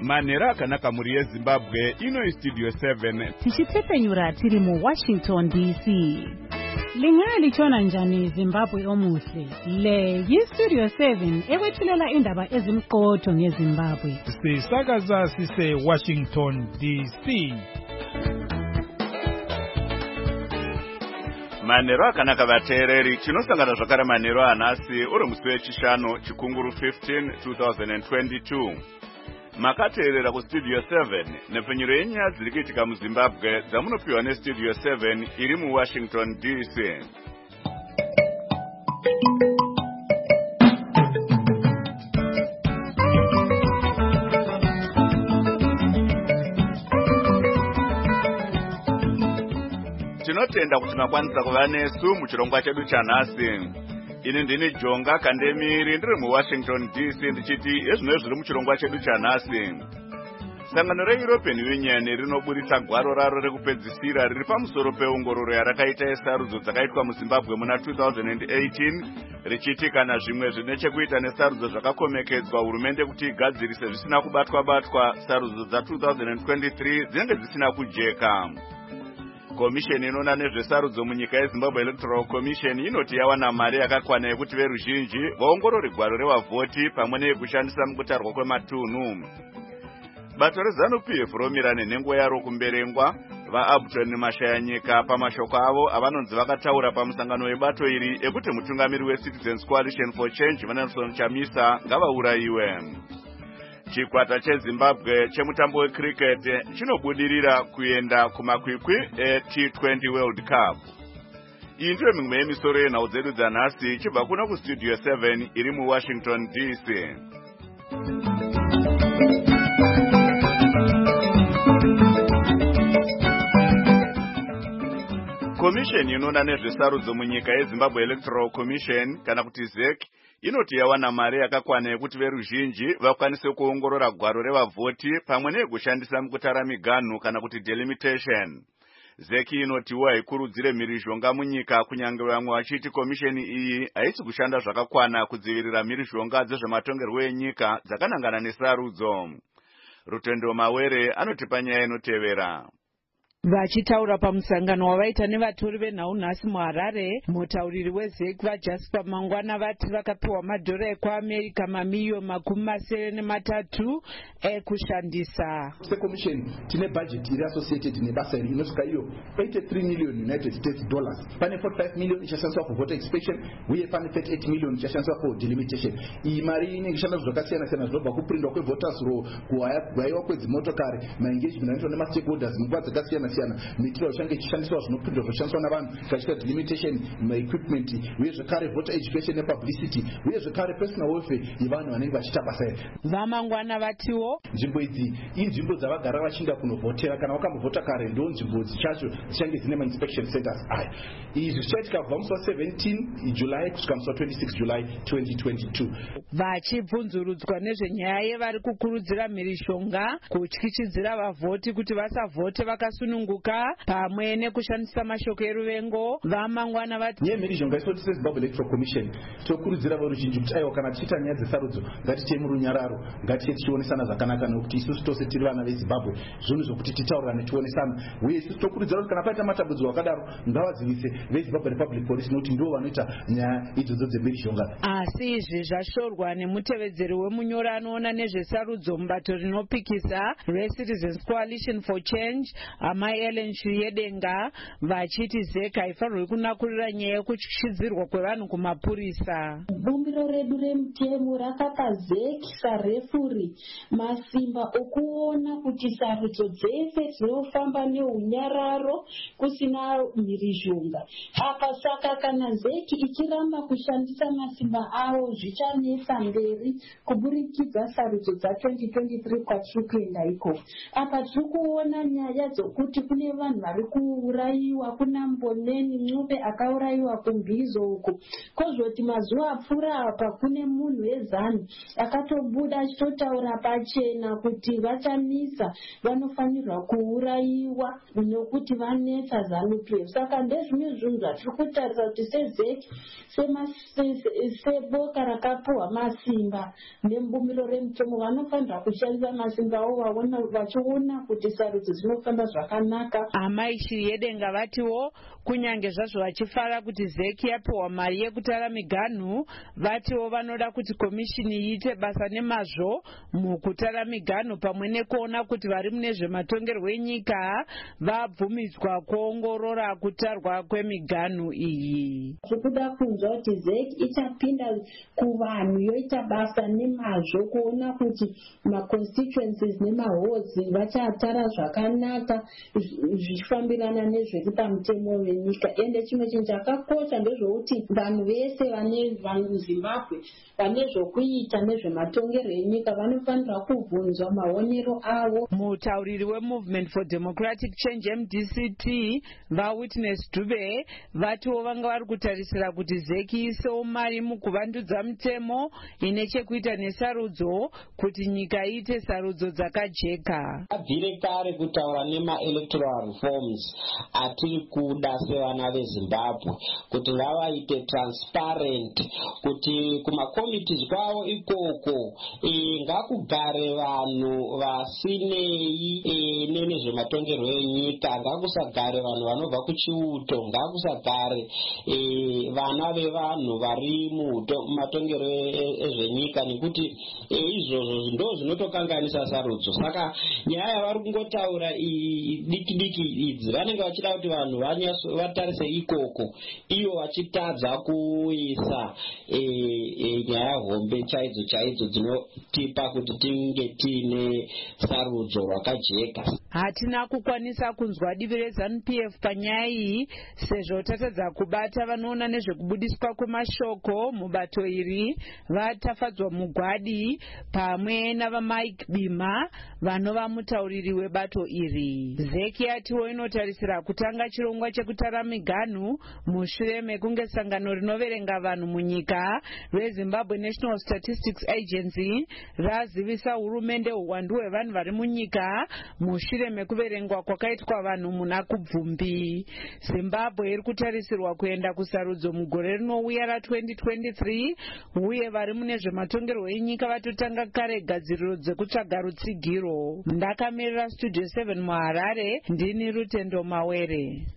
Manhero akanaka muri yeZimbabwe ino Studio 7 tichitepenyura tiri muWashington DC. Lingalitshona njani Zimbabwe omuhle? Le yiStudio 7 ekwethulela indaba ezimqotho ngeZimbabwe. Sisakaza sise Washington DC. Manhero akanaka vateereri, tinosangana zvakare manhero anhasi uri musi wechishanu chikunguru 15 2022. Makateerera kuStudio 7 nepfenyuro yenyaya dziri kuitika muZimbabwe dzamunopiwa neStudio 7 iri muWashington DC. Tinotenda kuti makwanisa kuva nesu muchirongwa chedu chanhasi. Ini ndini Jonga Kandemiri ndiri muWashington DC ndichiti ezvino zviri muchirongwa chedu chanhasi. Sangano reEuropean Union rinoburitsa gwaro raro rekupedzisira riri pamusoro peongororo yarakaita yesarudzo dzakaitwa muZimbabwe muna 2018 richiti kana zvimwe zvine chekuita nesarudzo zvakakomekedzwa hurumende kuti igadzirise zvisina kubatwa sarudzo dza2023 dzinenge dzisina kujeka. Komisheni inoona nezvesarudzo munyika yeZimbabwe Electoral Commission inoti yawana mari yakakwana yekuti veruzhinji vaongorore gwaro revavhoti pamwe neyekushandisa mukutarwa kwematunhu. Bato reZANU-PF romira nenhengo yaro kumberengwa vaAbton Mashayanyika pamashoko avo avanonzi vakataura pamusangano webato iri ekuti mutungamiri weCitizens Coalition for Change Nelson Chamisa ngavaurayiwe. Chikwata cheZimbabwe chemutambo wecricket chinobudirira kuenda kumakwikwi eT20 World Cup. Iyi ndiyo mimwe yemisoro yenhau dzedu dzanhasi chibva kuno kuStudio 7 iri muWashington DC. Komisheni inoona nezvesarudzo munyika yeZimbabwe Electoral Commission kana kuti ZEC inoti yawana mari yakakwana yekuti veruzhinji vakwanise kuongorora gwaro revavhoti pamwe neyekushandisa mukutara miganhu kana kuti delimitation. ZEC inotiwo haikurudzire mhirizhonga munyika kunyange vamwe vachiti komisheni iyi haisi kushanda zvakakwana kudzivirira mhirizhonga dzezvematongerwo enyika dzakanangana nesarudzo. Rutendo Mawere anotipa nyaya inotevera. Vachitaura pamusangano wavaita nevatori venhau-nhasi muHarare, mutauriri weZEC vaJasper Mangwana vati vakapiwa madhora ekuAmerica mamiliyoni 73 ekushandisa. Commission tine budget iri associated nebasa iri inosvika iyo 83 million United States dollars. Pane 45 million ichashandiswa for voter inspection uye pane 38 million ichashandiswa for delimitation. Iyi mari inenge ishanda zvakasiyana siyana zvinobva kuprindwa kwevoters roll, kuhaiwa kwedzimotokari, maengagement anoitwa nemastakeholders munguva dzakasiyana siyana, mitiro zvange ichishandiswa zvinoprindwa zvoshandiswa navanhu katika delimitation, equipment, uye zvekare voter education nepublicity, uye zvekare personal welfare yevanhu vanenge vachiita basa iri. Vamangwana vatiwo nzvimbo idzi inzvimbo dzavagara vachinda kunovhotera kana wakambovhota kare ndo nzvimbo dzichacho dzichange dzine ma-inspection centers aya. Izvi zvichaitika kubva musi wa17 July kusvika musi wa26 July 2022. Vachibvunzurudzwa nezvenyaya yevari kukurudzira mhirizhonga kutyityidzira vavhoti kuti vasavhote vakasununguka pamwe nekushandisa mashoko eruvengo, Vamangwana vati mhirizhonga isoti seZimbabwe Electoral Commission tokurudzira veruzhinji kuti aiwa kana tichiita nyaya dzesarudzo ngatiite murunyararo, ngatiite tichionesana zvakanaka nokuti isusu tose tiri vana veZimbabwe, zvinhu zvokuti titaurirane tionesana, uye isusu tokurudzira kuti kana paita matambudziko akadaro ngavadzivise veZimbabwe Republic Police nokuti ndivo vanoita nyaya idzodzo dzemhirizhonga. Asi izvi zvashorwa nemutevedzeri wemunyori anoona nezvesarudzo mubato rinopikisa reCitizens Coalition for Change Amai Ellen Shuyedenga, vachiti ZEC haifanirwi kunakurira nyaya yekutyityidzirwa kwevanhu kumapurisa. Bumbiro redu remutemo rakapa ZEC sarefuri masimba okuona kuti sarudzo dzese dzinofamba neunyararo kusina mhirizhonga. Apa saka kana ZEC ichiramba kushandisa masimba avo zvichanesa mberi kuburikidza sarudzo dza2023 kwatiri kuenda ikoko. Apa tiri kuona nyaya dzokuti kune vanhu vari kuurayiwa, kuna Mboneni Ncube akaurayiwa kuMbizo uko. Kozoti mazuva apfuura apa kune munhu weZANU akatobuda achitotaura pachena kuti vachamisa, vanofanirwa kuurayiwa nokuti vanetsa ZANU-PF. Saka ndezvimwe zvinhu zvatiri kutarisa kuti seZeki seboka rakapuhwa masimba nembumbiro remutemo vanofanira kushandisa masimba avo vachiona kuti sarudzo dzinofamba zvakanaka. Amai Shiriyedenga vatiwo kunyange zvazvo vachifara kuti Zeki yapiwa mari yekutara miganhu, vatiwo vanoda kuti komishini iite basa nemazvo mukutara miganhu pamwe nekuona kuti vari mune zvematongerwo enyika vabvumidzwa kuongorora kutarwa kwemiganhu iyi. Tikuda kunzwa kuti Zeki ichapinda kuvanhu yoita basa nemazvo kuona kuti maconstituencies nemahodzi vachatara zvakanaka zvichifambirana nezviri pamutemo wenyika. Ende chimwe chinhu chakakosha ndezvekuti vanhu vese vane muZimbabwe vane zvokuita nezvematongerwo enyika vanofanira kubvunzwa maonero avo. Mutauriri weMovement for Democratic Change MDCT vaWitness Dube vatiwo vanga vari kutarisira kuti Zeki isewo mari mukuvandudza mutemo ine chekuita nesarudzo kuti nyika iite sarudzo dzakajeka. Abvire kare kutaura nema-electoral reforms atiri kuda sevana veZimbabwe kuti ngavaite transparent, kuti kumakomitees kwavo ikoko ngakugare vanhu vasinei nezvematongerwo enyika, ngakusagare vanhu vanobva kuchiuto, ngakusagare vana vevanhu vari mumatongerwo ezvenyika, nekuti izvozvo ndo zvinotokanganisa sarudzo. Saka nyaya yavari kungotaura diki diki idzi vanenge vachida kuti vanhu vatarise ikoko, ivo vachitadza kuisa nyaya hombe chaidzo dzinotipa kuti tinge tiine sarudzo rwakajeka. Hatina kukwanisa kunzwa divi reZANU-PF panyaya iyi sezvo tatadza kubata vanoona nezvekubudiswa kwemashoko mubato iri vatafadzwa mugwadi pamwe navaMike Bima vanova mutauriri webato iri. Zeki yatiwo inotarisira kutanga chirongwa chekutara miganhu mushure mekunge sangano rinoverenga vanhu munyika reZimbabwe National Statistics Agency razivisa hurumende uwandu hwevanhu vari munyika mushure mekuverengwa kwakaitwa vanhu muna Kubvumbi. Zimbabwe iri kutarisirwa kuenda kusarudzo mugore rinouya ra2023 uye vari mune zvematongerwo enyika vatotanga kare gadziriro dzekutsvaga rutsigiro. Ndakamirira Studio 7 muHarare, ndini Rutendo Mawere.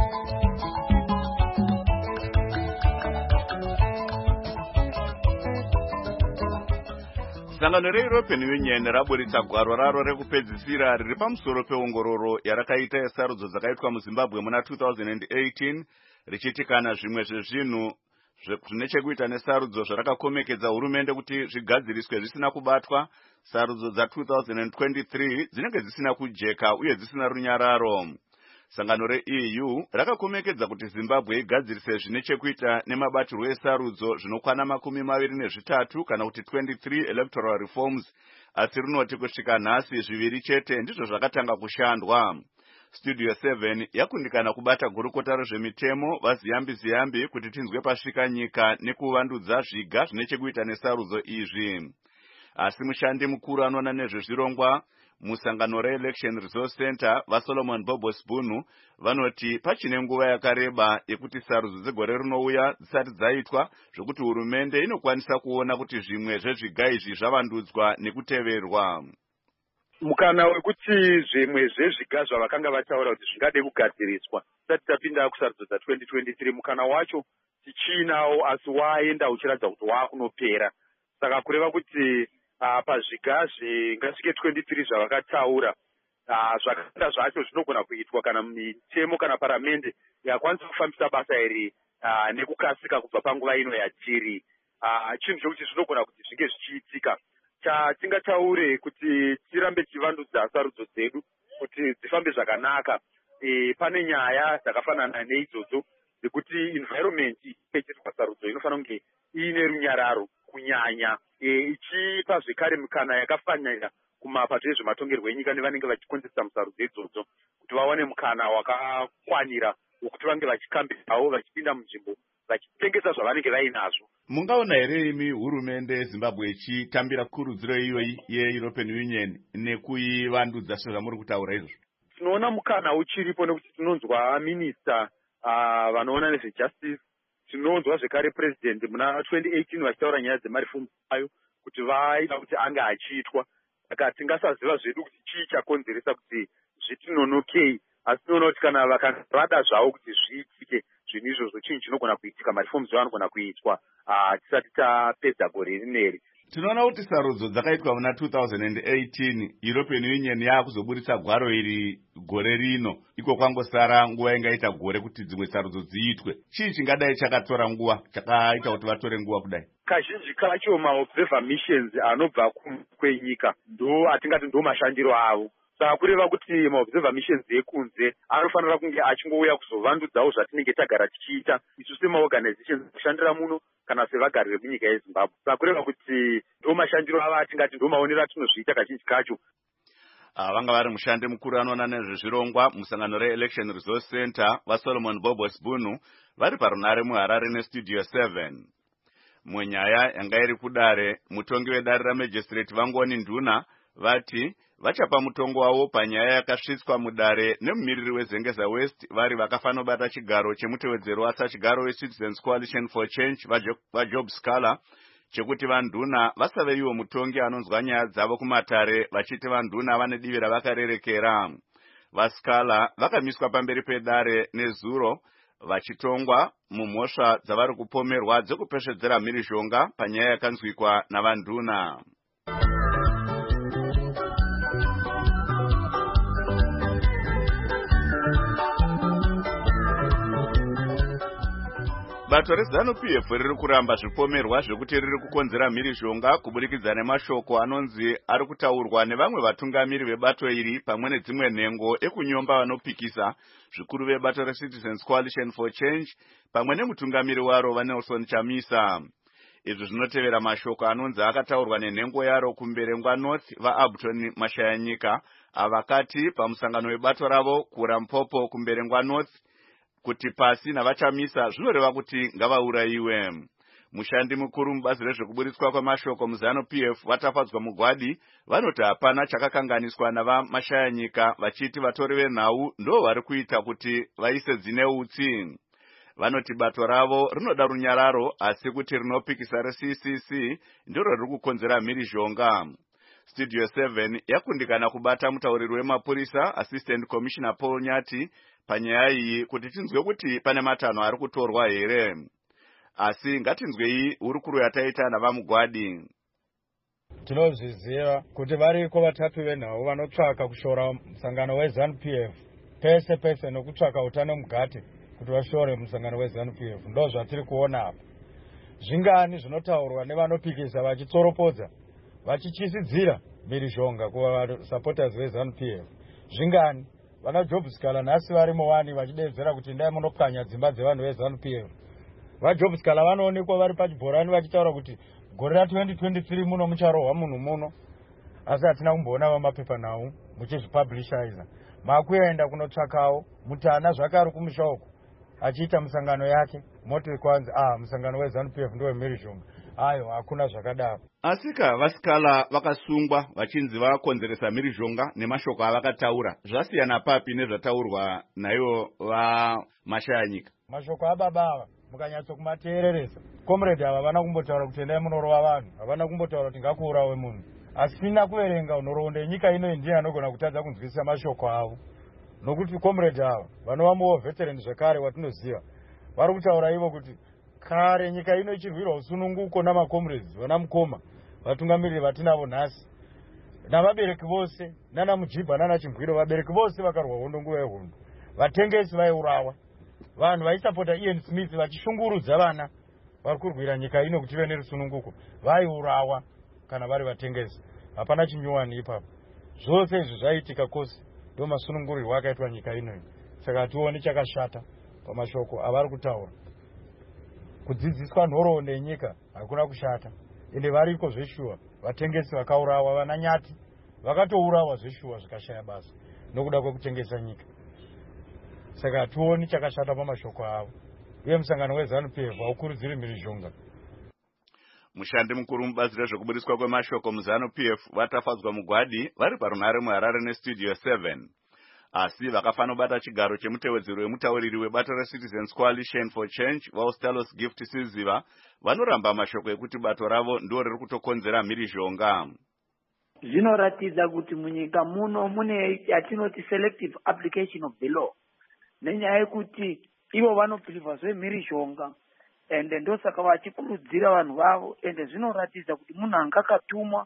Sangano reEuropean Union raburitsa gwaro raro rekupedzisira riri pamusoro peongororo yarakaita yesarudzo dzakaitwa muZimbabwe muna 2018 richiti kana zvimwe zvezvinhu zvine chekuita nesarudzo zvarakakomekedza hurumende kuti zvigadziriswe zvisina kubatwa, sarudzo dza2023 dzinenge dzisina kujeka uye dzisina runyararo. Sangano reEU rakakomekedza kuti Zimbabwe igadzirise zvine chekuita nemabatirwo esarudzo zvinokwana 23 kana kuti 23 electoral reforms, asi rinoti kusvika nhasi zviviri chete ndizvo zvakatanga kushandwa. Studio 7 yakundikana kubata gurukota rezvemitemo vaziyambi kuti tinzwe pasvika nyika nekuvandudza zviga zvine chekuita nesarudzo izvi. Asi mushandi mukuru anoona nezvezvirongwa musangano reElection Resource Center vaSolomon Bobo-Sbunu vanoti pachine nguva yakareba yekuti sarudzo dzegore rinouya dzisati dzaitwa zvokuti hurumende inokwanisa kuona kuti zvimwe zvezviga izvi zvavandudzwa nekuteverwa. Mukana wekuti zvimwe zvezviga zvavakanga vataura kuti zvingade kugadziriswa tisati tapinda kusarudzo dza2023 mukana wacho tichinawo, asi waenda uchiratidza kuti wakunopera. Saka kureva kuti pazviga zvingasvike 23 zvavakataura zvakanda zvacho zvinogona kuitwa kana mitemo kana paramende yakwanisa kufambisa basa iri nekukasika kubva panguva ino yatiri. Chinhu chokuti zvinogona kuti zvinge zvichiitika. Chatingataure kuti tirambe tichivandudza sarudzo dzedu kuti dzifambe zvakanaka. Pane nyaya dzakafanana neidzodzo dzekuti environment ichiitwa sarudzo inofanira kunge iine runyararo kunyanya, ichipa zvekare mikana yakafanira kumapato ezvematongerwo enyika nevanenge vachikonzesa musarudzo idzodzo kuti vawane mukana wakakwanira wekuti vange vachikambirawo vachipinda munzvimbo vachitengesa zvavanenge vainazvo. Mungaona here imi hurumende yeZimbabwe ichitambira kurudziro iyoyi yeEuropean Union nekuivandudza sezvamuri kutaura izvo? Tinoona mukana uchiripo nekuti tinonzwa minista vanoona nezvejustice, tinonzwa zvekare president muna 2018 vachitaura nyaya dzemarifoms ayo kuti vaida kuti ange achiitwa. Saka tingasaziva zvedu kuti chii chakonzeresa kuti zvitinonokei, asi tinoona kuti kana vakarada zvavo kuti zviitike zvinhu izvozvo chinhu chinogona kuitika, marifoms anogona kuitwa tisati tapedza gore rineri. Tinoona kuti sarudzo dzakaitwa muna 2018 European Union yaakuzobudisa gwaro iri gore rino, iko kwangosara nguva ingaita gore kuti dzimwe sarudzo dziitwe. Chii chingadai chakatora nguva, chakaita kuti vatore nguva kudai? Kazhinji kacho maobserver missions anobva kwenyika ndo atingati ndo mashandiro avo. Saka kureva kuti maobserver missions ekunze anofanira kunge achingouya kuzovandudzawo zvatinenge tagara tichiita isu semaorganizations kushandira muno kana sevagari vemunyika yeZimbabwe. Saka kureva kuti ndo mashandiro avo atingati ndo maonero atinozviita kazhinji kacho. Vanga vari mushandi mukuru anoona nezvezvirongwa musangano reElection Resource Center vaSolomon Bobos Bunu vari parunare muHarare neStudio 7. Munyaya yanga iri kudare, mutongi wedare ramagistrate Vangoni Nduna vati vachapa mutongo wavo panyaya yakasvitswa mudare nemumiriri weZengeza West vari vakafanobata chigaro chemutevedzero wasachigaro weCitizens Coalition for Change vaJob Scala chekuti vanduna vasave iwo mutongi anonzwa nyaya dzavo kumatare vachiti vanduna vane divi ravakarerekera. VaScala vakamiswa pamberi pedare nezuro vachitongwa mumhosva dzavari kupomerwa dzekupesvedzera mhirizhonga panyaya yakanzwikwa navanduna. Bato reZANU-PF riri kuramba zvipomerwa zvekuti riri kukonzera mhirizhonga kuburikidza nemashoko anonzi ari kutaurwa nevamwe vatungamiri vebato iri pamwe nedzimwe nhengo ekunyomba vanopikisa zvikuru vebato reCitizens Coalition for Change pamwe nemutungamiri waro vaNelson Chamisa. Izvi zvinotevera mashoko anonzi akataurwa nenhengo yaro kuMberengwa North vaAbton Mashayanyika avakati pamusangano webato ravo kuRampopo kuMberengwa North kuti pasi navachamisa zvinoreva kuti ngavaurayiwe. Mushandi mukuru mubazi rezvekuburitswa kwamashoko muZANU-PF vatafadzwa mugwadi vanoti hapana chakakanganiswa navaMashayanyika vachiti vatori venhau ndo vari kuita kuti vaise dzine utsi. Vanoti bato ravo rinoda runyararo asi kuti rinopikisa reCCC ndiro riri kukonzera mhirizhonga. Studio 7 yakundikana kubata mutauriri wemapurisa Assistant Commissioner Paul Nyati panyaya iyi kuti tinzwe kuti pane matanho ari kutorwa here. Asi ngatinzwe iyi hurukuru yataita navamugwadi. Tinozviziva kuti variko vatatu venhau vanotsvaka kushora musangano weZANU-PF pese pese nokutsvaka utano mugati kuti vashore musangano weZANU-PF. Ndo zvatiri kuona apa. Zvingani zvinotaurwa nevanopikisa vachitsoropodza vachichisidzira mhirizhonga kuva supporters veZANU-PF. Zvingani vanaJob Scala nhasi varimo wani vachidedzera kuti ndai munopwanya dzimba dzevanhu veZANU-PF. VaJob Scala vanoonekwa vari pachibhorani vachitaura kuti gore ra2023 muno mucharohwa munhu muno, asi hatina kumboona vamapepanhau muchizvipublishiza. Makuenda kunotsvakawo mutana zvakare kumushoko achiita musangano yake moti kwanzi musangano weZANU-PF ndiwe mhirizhonga. Ayo hakuna zvakadaro. Asika vaScala vakasungwa vachinzi vakonzeresa mhirizhonga nemashoko avakataura zvasiyana papi nezvataurwa naivo vaMashayanyika. Mashoko ababa ava mukanyatso kumateereresa, comrade ava havana kumbotaura kuti endai munorova vanhu, havana kumbotaura kuti ngakuurawe munhu. Asina kuverenga nhoroondo yenyika ino ndiye anogona kutadza kunzwisisa mashoko avo. Nokuti comrade ava vanovamowo veteran zvakare watinoziva vari kutaura ivo kuti kare nyika ino ichirwirwa usununguko namacomrades vana mukoma vatungamiriri vatinavo nhasi navabereki vose nana Mujibha nana Chingwiro. Vabereki vose vakarwa hondo nguva yehondo, vatengesi vaiurawa, vanhu vaisapota Ian Smith vachishungurudza vana vari kurwira nyika ino kuti ive nerusununguko vaiurawa kana vari vatengesi. Hapana chinyuwani ipapo. Zvose izvi zvaitika kosi ndo masunungurirwo akaitwa nyika ino. Saka tione chakashata pamashoko avari kutaura. Kudzidziswa nhoroondo yenyika hakuna kushata, ende variko zveshuwa. Vatengesi vakaurawa, vana Nyati vakatourawa zveshuwa zvikashaya basa nokuda kwekutengesa nyika. saka hationi chakashata pamashoko avo, uye musangano weZANU-PF haukurudziri mhirizhonga. Mushandi mukuru mubazi rezvekubudiswa kwemashoko muZANU-PF vatafadzwa mugwadi vari parunare muHarare neStudio 7. Asi vakafanobata chigaro chemutevedzeri wemutauriri webato reCitizens Coalition for Change Vaustalos Gift Siziva vanoramba mashoko ekuti bato ravo ndo riri kutokonzera mhirizhonga. Zvinoratidza kuti munyika muno mune yatinoti selective application of the law, nenyaya yekuti ivo vanoprefer zvemhirizhonga ende ndosaka vachikurudzira vanhu vavo, ende zvinoratidza kuti munhu anga akatumwa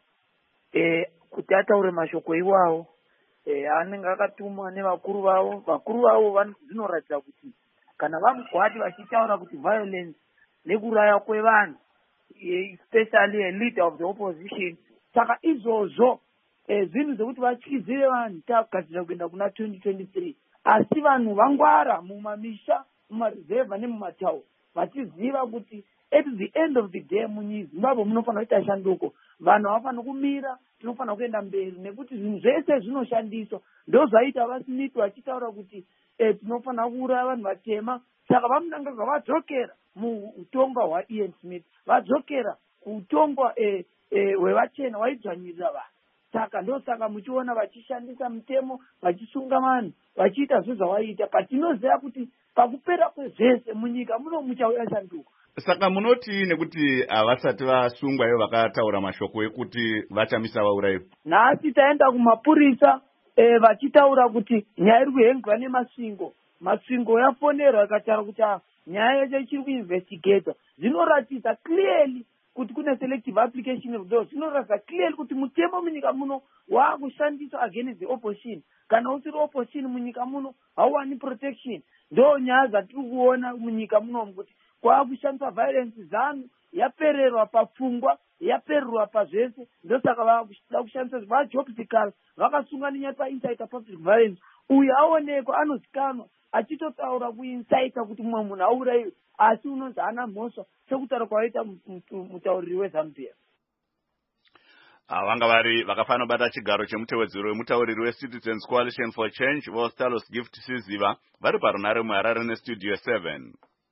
kuti ataure mashoko iwawo anenge akatumwa nevakuru vavo zvinoratidza kuti kana vamugwadi vachitaura kuti violence nekuraya kwevanhu, especially a leader of the opposition, saka izvozvo zvinhu zvekuti vatyizire vanhu takugadzira kuenda kuna 2023, asi vanhu vangwara mumamisha, mumareserva nemumatauni vachiziva kuti at the end of the day muZimbabwe munofanira kuita shanduko. Vanhu havafana kumira, tinofanira kuenda mberi nekuti zvinhu zvese zvinoshandiswa. Ndozvaita vaSmith vachitaura kuti tinofanira kuuraya vanhu vatema, saka vamunanga vadzokera muutonga hwaIan Smith, vadzokera kuutonga hwevachena hwaidzvanyirira vanhu. Saka ndosaka muchiona vachishandisa mutemo, vachisunga vanhu, vachiita zvezvavaita, patinoziva kuti pakupera kwezvese munyika muno muchauya shanduko. Saka munoti nekuti havasati vasungwa ivo vakataura mashoko ekuti vachamisa vaurayiwa. Nhasi taenda kumapurisa vachitaura kuti nyaya iri kuhengwa nemasvingo. Masvingo yafonerwa ikataura kuti nyaya yacho ichiri kuinvestigata. Zvinoratidza clearly kuti kune selective application of law. Zvinoratidza clearly kuti mutemo munyika muno waakushandiswa against the opposition. Kana usiri opposition munyika muno hauwani protection. Ndo nyaya dzatiri kuona munyika muno kuti kwakushandiswa violence ZANU yapererwa papfungwa, yapererwa pazvese, ndosaka vakuda kushandisa vajobsikala vakasunga nenyaya painsider public violence. Uyu aonekwa anozikanwa achitotaura kuinsider kuti mumwe munhu aurayiwe, asi unonzi hana mhosva sekutaura kwaita mutauriri weZANU-PF. Vanga vari vakafanobata chigaro chemutevedzeri wemutauriri weCitizens Coalition for Change Vaustalos Gift Siziva vari parunare muHarare neStudio 7.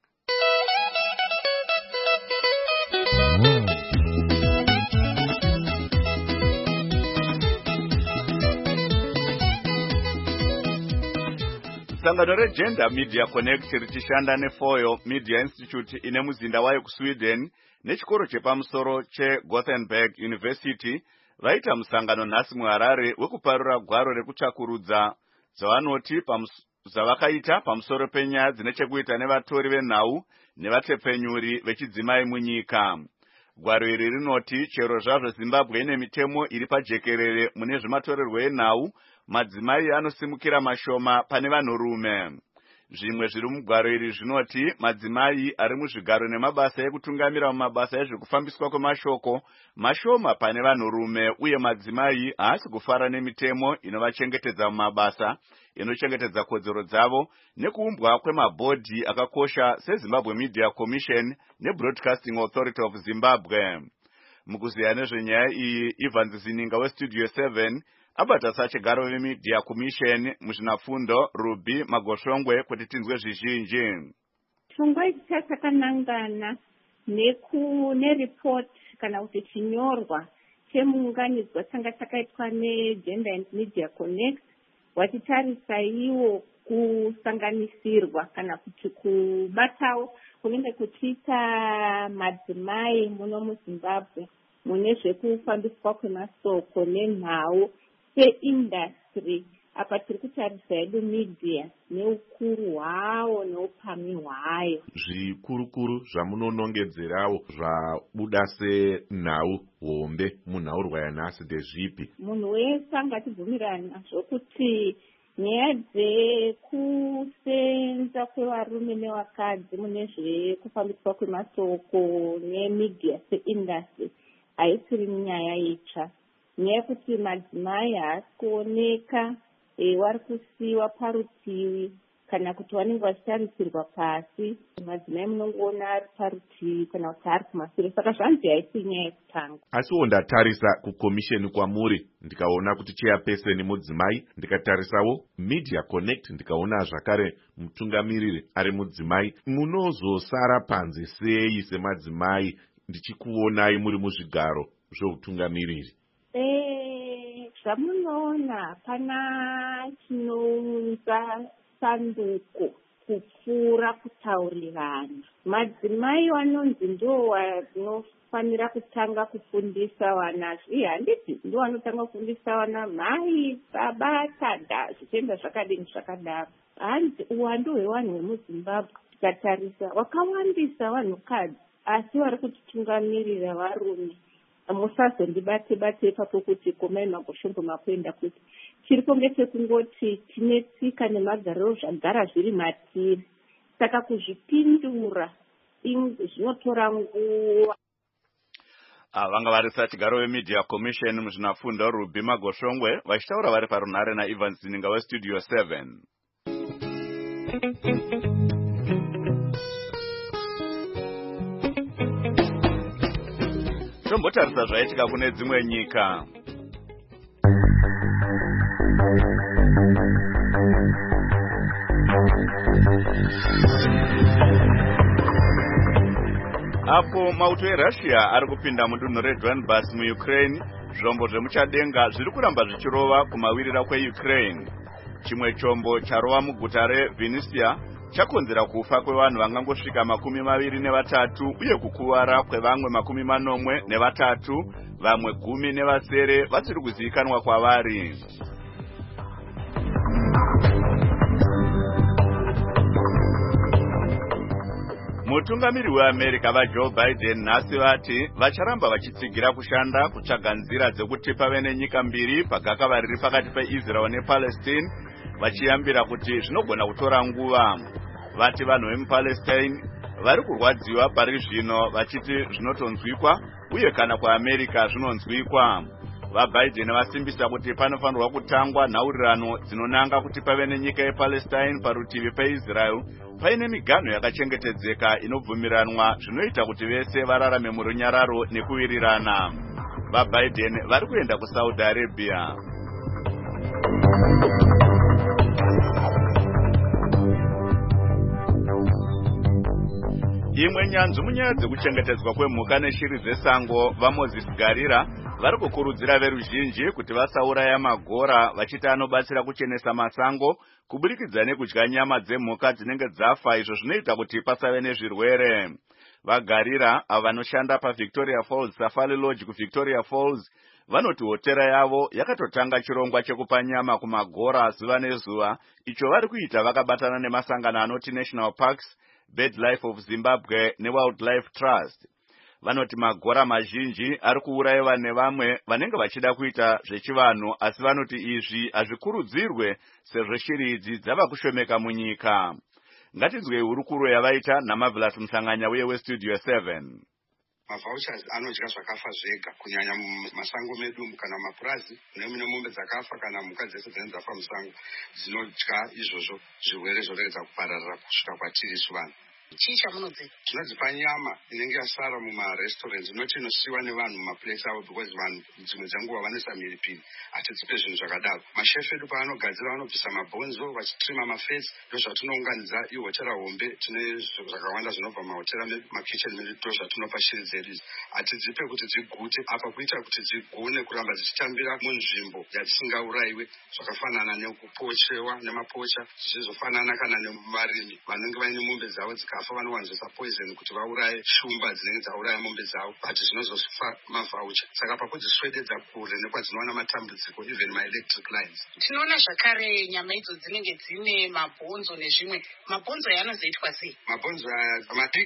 Sangano reGender Media Connect richishanda neFoil Media Institute ine muzinda wayo kuSweden nechikoro chepamusoro cheGothenburg University vaita musangano nhasi muHarare wekuparura gwaro rekutsvakurudza zvavakaita pamusoro penyaya dzine chekuita nevatori venhau nevatepfenyuri vechidzimai munyika. Gwaro iri rinoti chero zvazvo Zimbabwe ine mitemo iri pajekerere mune zvematorerwo enhau, madzimai anosimukira mashoma pane vanhurume. Zvimwe zviri mugwaro iri zvinoti madzimai ari muzvigaro nemabasa ekutungamira mumabasa ezvekufambiswa kwemashoko mashoma pane vanhurume, uye madzimai haasi kufara nemitemo inovachengetedza mumabasa, inochengetedza kodzero dzavo nekuumbwa kwemabhodhi akakosha seZimbabwe Media Commission neBroadcasting Authority of Zimbabwe. Mukuziya nezvenyaya iyi, Ivan Zininga weStudio 7 abata sachigaro veMedia Commission muzvinafundo Ruby Magoshongwe kuti tinzwe zvizhinji. Pfungwa idzi dzakanangana nereport kana kuti chinyorwa chemuunganidzwa changa chakaitwa neGender and Media Connect, wachitarisa iwo kusanganisirwa kana kuti kubatawo kunenge kuchiita madzimai muno muZimbabwe mune zvekufambiswa kwemasoko nenhau seindustry. Apa tiri kutarisa yedu media neukuru hwawo neupamhi hwayo. Zvikurukuru zvamunonongedzerawo zvabuda senhau hombe munhaurwa yanhasi ndezvipi? Munhu wese angatibvumirana zvokuti nyaya dzekusenza kwevarume nevakadzi mune zvekufambiswa kwemasoko nemedia seindustry haisiri nyaya itsva. Nyaya yekuti madzimai haasi kuoneka, vari kusiyiwa parutivi kana kuti vanenge vachitarisirwa pasi. Madzimai munongoona ari parutivi kana kuti ari kumashure, saka zvanzi haisi nyaya yekutanga. Asiwo ndatarisa kukomisheni kwamuri ndikaona kuti chairperson mudzimai, ndikatarisawo Media Connect ndikaona zvakare mutungamiriri ari mudzimai. Munozosara panze sei semadzimai ndichikuonai muri muzvigaro zveutungamiriri? Zvamunoona pana chinounza sanduko kupfuura kutaurirana. Madzimai vanonzi ndo vanofanira kutanga kufundisa vana. Handiti ndo vanotanga kufundisa vana mhai, baba, tada, zvichienda zvakadini zvakadaro. Hanzi uwandu hwevanhu vemuZimbabwe tikatarisa wakawandisa vanhukadzi, asi vari kutitungamirira varume. Musazondibate ipapo kuti komai magoshombo makuenda kuti chiripo ngechekungoti tine tsika nemagariro zvagara zviri matiri, saka kuzvipindura zvinotora nguva. Vanga varisa chigaro veMedia Commission muzvinafunda Ruby Magoshongwe vachitaura vari parunhare naEvans Zininga weStudio 7. Tombotarisa zvaitika kune dzimwe nyika. Apo mauto eRussia ari kupinda mudunhu reDonbas muUkraine, zvombo zvemuchadenga zviri kuramba zvichirova kumawirira kweUkraine. Chimwe chombo charova muguta reVinnytsia chakonzera kufa kwevanhu vangangosvika 23 uye kukuvara kwevamwe 83, vamwe 10 nevasere vasiri kuzivikanwa kwavari. Mutungamiri weAmerica vaJoe Biden nhasi vati vacharamba vachitsigira kushanda kutsvaga nzira dzekuti pave nenyika mbiri pagakava riri pakati peIsrael nePalestine, vachiyambira kuti zvinogona kutora nguva. Vati vanhu vemuPalestine vari kurwadziwa pari zvino vachiti zvinotonzwikwa uye kana kuAmerica zvinonzwikwa. VaBiden vasimbisa kuti panofanirwa kutangwa nhaurirano dzinonanga kuti pave nenyika yePalestine parutivi peIsrael paine miganho yakachengetedzeka inobvumiranwa zvinoita kuti vese vararame murunyararo nekuwirirana. VaBiden vari kuenda kuSaudi Arabia. Imwe nyanzvi munyaya dzekuchengetedzwa kwemhuka neshiri dzesango vaMoses Garira vari kukurudzira veruzhinji kuti vasauraya magora vachiti anobatsira kuchenesa masango kuburikidza nekudya nyama dzemhuka dzinenge dzafa, izvo zvinoita kuti pasave nezvirwere. VaGarira ava vanoshanda paVictoria Falls Safari Lodge kuVictoria Falls vanoti hotera yavo yakatotanga chirongwa chekupa nyama kumagora zuva nezuva, icho vari kuita vakabatana nemasangano anoti National Parks, BirdLife of Zimbabwe neWildlife Trust. Vanoti magora mazhinji ari kuurayiwa nevamwe vanenge vachida kuita zvechivanhu, asi vanoti izvi hazvikurudzirwe sezvo shiri idzi dzava kushomeka munyika. Ngatinzwei hurukuro yavaita naMarvelous Musanganya uye weStudio 7. Mavouchers anodya zvakafa zvega kunyanya mumasango medu kana mapurazi nemune mombe dzakafa kana mhuka dzese dzinenge dzafa musango dzinodya izvozvo zvirwere zvoregedza kupararira kusvika kwatiri isu vanhu. Chii chamunodzipa? Tinodzipa nyama inenge yasara mumarestaurants inoti inosiyiwa nevanhu mumapuresi avo because vanhu dzimwe dzenguva vanoisa mhiripiri, hatidzipe zvinhu zvakadaro. Mashefu edu paanogadzira vanobvisa mabhonzo vachitrima mafesi, ndozvatinounganidza ihotera hombe. Tine zvakawanda zvinobva mahotera medu, makicheni medu, ndozvatinopa shiri dzedu idzi. Hatidzipe kuti dzigute, apa kuita kuti dzigone kuramba dzichitambira munzvimbo yatisingaurayiwe, zvakafanana nekupochewa nemapocha, zvichizofanana kana nevarimi vanenge vaine mombe dzavo dzikafa vanowanzoisa poison kuti vauraye shumba dzinenge dzauraya mombe dzavo, but zvinozofa mavhaucha. Saka pakudziswededza kure nekwadzinowana matambudziko, even maelectric lines. Tinoona zvakare nyama idzo dzinenge dzine mabhonzo nezvimwe. Mabhonzo aya anozoitwa sei? Mabhonzo aya madiki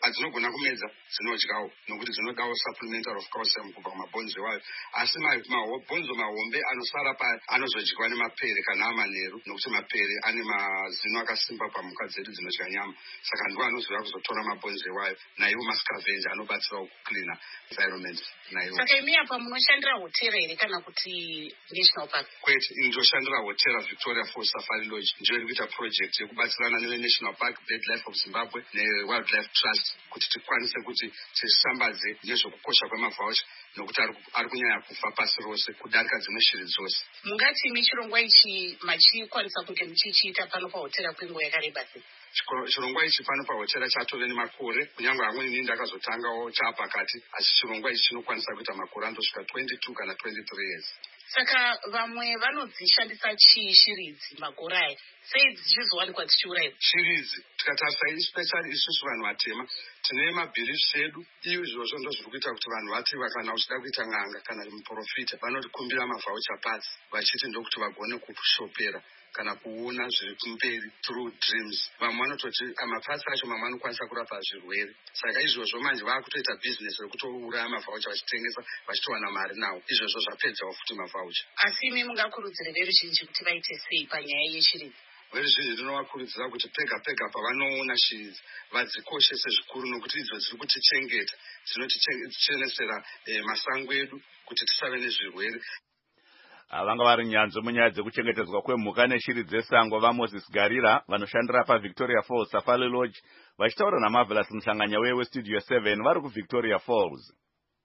adzinogona kumedza dzinodyawo nokuti dzinodawo supplementary of calcium kubva kumabhonzo wayo. Asi mabhonzo mahombe anosara anozodyiwa nemapere kana amanheru nokuti mapere ane mazino akasimba pamhuka dzedu dzinodya nyama. Saka ndiwo anozoda kuzotora mabhonzo wayo naiwo mascavenger anobatsirawo kucleana environment naiwo. Saka imi apa munoshandira hotera here kana kuti national park? Kwete, ndoshandira hotera Victoria Falls Safari Lodge. Ndiyo iri kuita project yekubatsirana neNational Park, BirdLife of Zimbabwe neWildlife Trust kuti tikwanise kuti tisambadze nezvekukosha kwemavhaucha nokuti ari kunyanya kufa pasi rose kudarika dzimwe shiri dzose. Mungati imi chirongwa ichi machikwanisa kunge muchichiita pano pahotera kwenguva yakareba sei? Chirongwa ichi pano pahotera chatove nemakore, kunyange amweni inini ndakazotangawo chapakati, asi chirongwa ichi chinokwanisa kuita makore andosvika 22 kana 23 years. Saka vamwe vanodzishandisa chii shiri idzi makore aya? Sei dzichizowanikwa dzichiurayiwa? Shiri idzi tikatarisa especially isusu vanhu vatema tine mabhirifu edu, iyo izvozvo ndo zviri kuita kuti vanhu vati kana uchida kuita n'anga kana muprofita vanotikumbira mavhaucha pasi vachiti ndokuti vagone kushopera kana kuona zviri kumberi through dreams. Vamwe vanototi mapasi acho mamwe anokwanisa kurapa zvirwere. Saka izvozvo manje vakutoita business rekutouraya mavhaucha vachitengesa vachitowana mari nawo. Izvozvo zvapedzawo futi mavhaucha. Asi imi mungakurudzire veruzhinji kuti vaite sei panyaya yeshiri? Veruzhinji ndinovakurudzira kuti pega pega pavanoona shiri vadzikoshese zvikuru nokuti idzo dziri kutichengeta, dzinotichenesera masango edu kuti tisave nezvirwere. Vanga vari nyanzvi munyaya dzekuchengetedzwa kwemhuka neshiri dzesango vaMoses Garira vanoshandira paVictoria Falls Safari Lodge vachitaura naMarvelous Muhlanganya weStudio 7 vari kuVictoria Falls.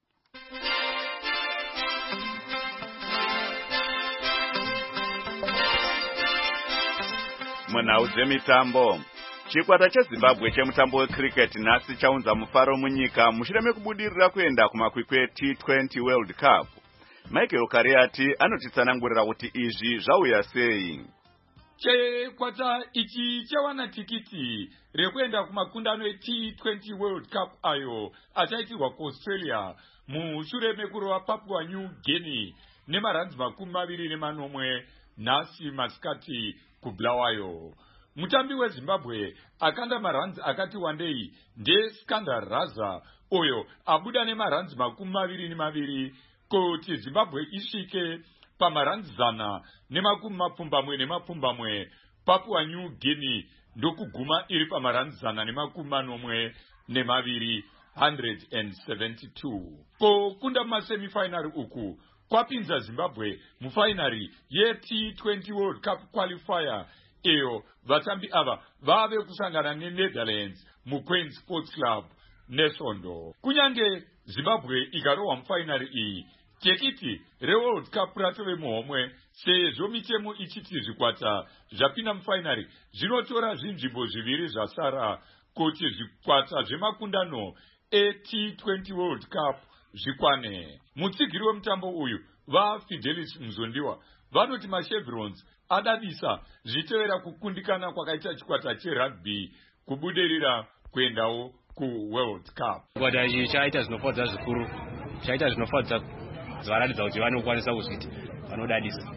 Munhau dzemitambo, chikwata cheZimbabwe chemutambo wecricket nhasi chaunza mufaro munyika mushure mekubudirira kuenda kumakwikwi T20 World Cup. Michael Kariati anotitsanangurira kuti izvi zvauya sei. Chikwata ichi chawana tikiti rekuenda kumakundano eT20 World Cup ayo achaitirwa kuAustralia mushure mekurova Papua New Guinea nemaranzi 24 nhasi masikati kuBulawayo. Mutambi weZimbabwe akanda maranzi akati wandei ndeSkandar Raza uyo abuda nemaranzi 22 kuti Zimbabwe isvike pamaranzi 120 Papua New Guinea ndokuguma iri pamaranzi 142 172. Kukunda mumasemifinari uku kwapinza Zimbabwe mufinari yeT20 World Cup qualifier iyo vatambi ava vave kusangana neNetherlands muQueen Sports Club neSondo. Kunyange Zimbabwe ikarohwa mufinari iyi, tekiti reWorld Cup ratove muhomwe sezvo mitemo ichiti zvikwata zvapinda mufinari zvinotora zvinzvimbo zviviri zvasara kuti zvikwata zvemakundano eT20 World Cup zvikwane. Mutsigiri wemutambo uyu vaFidelis Mzondiwa vanoti machevrons adadisa zvitevera kukundikana kwakaita chikwata cherugby kubudirira kuendawo kuWorld Cup. Chikwata ichi chaita zvinofadza zvikuru, chaita zvinofadza zvaratidza kuti vanokwanisa kuzviti vanodadisa.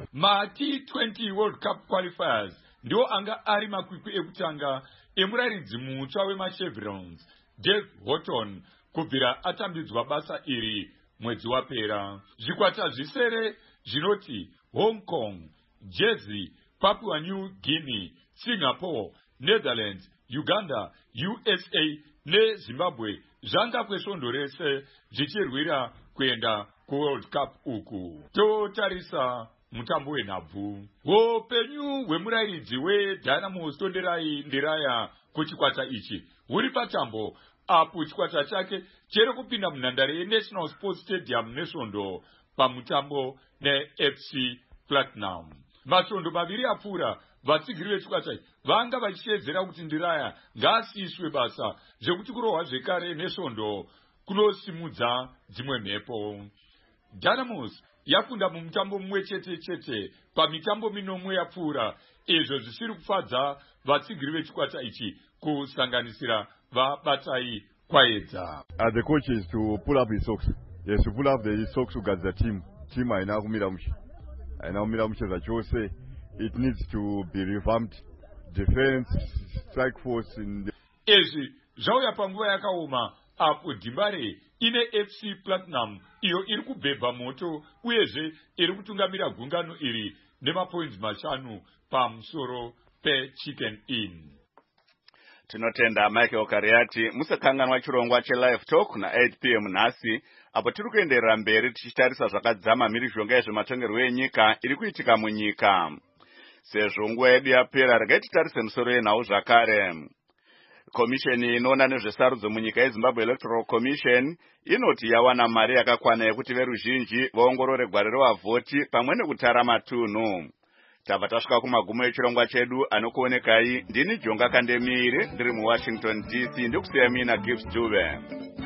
maT20 World Cup qualifiers ndiwo anga ari makwikwi ekutanga emurayiridzi mutsva wemachevrons Dave Horton kubvira atambidzwa basa iri mwedzi wapera. Zvikwata zvisere zvinoti Hong Kong, Jersey, Papua New Guinea, Singapore, Netherlands, Uganda, USA neZimbabwe zvanga kwesvondo rese zvichirwira kuenda kuWorld Cup uku. Totarisa mutambo wenhabvu. Upenyu hwemurayiridzi weDynamos Tonderai Ndiraya kuchikwata ichi huri patambo apo chikwata chake chiri kupinda munhandare yeNational Sports Stadium neSondo pamutambo neFC Platinum. Masvondo maviri apfuura vatsigiri vechikwata vanga vachiteedzera kuti Ndiraya ngaasiyiswe basa zvekuti kurohwa zvekare neSondo kunosimudza dzimwe mhepo. Dynamos yakunda mumutambo mumwe chete pamitambo minomwe yapfuura, izvo zvisiri kufadza vatsigiri vechikwata ichi kusanganisira vabatai kwaedza. The coach is to pull up his socks. Yes, to pull up the socks kugadzira team haina kumira mushe. Haina kumira mushe zvachose. It needs to be revamped. Defense, strike force in the... Izvi zvauya panguva yakaoma apo Dimbare ine FC Platinum iyo iri kubhebha moto uyezve iri kutungamira gungano iri nemapoints 5 pamusoro peChicken Inn. Tinotenda Michael Kariati. Musakanganwa chirongwa cheLive Talk na 8 p.m. nhasi apo tiri kuenderera mberi tichitarisa zvakadzama mhirizhonga yezvematongerwo enyika iri kuitika munyika. Sezvo nguva yedu yapera, regai titarise misoro yenhau zvakare. Komisheni inoona nezvesarudzo munyika yeZimbabwe Electoral Commission inoti yawana mari yakakwana yekuti veruzhinji vaongorore gwaro revavhoti pamwe nekutara matunhu. Tabva tasvika kumagumo echirongwa chedu. Anokuonekai ndini Jonga Kandemiri ndiri muWashington DC, ndikusiya mina Gibbs Dube.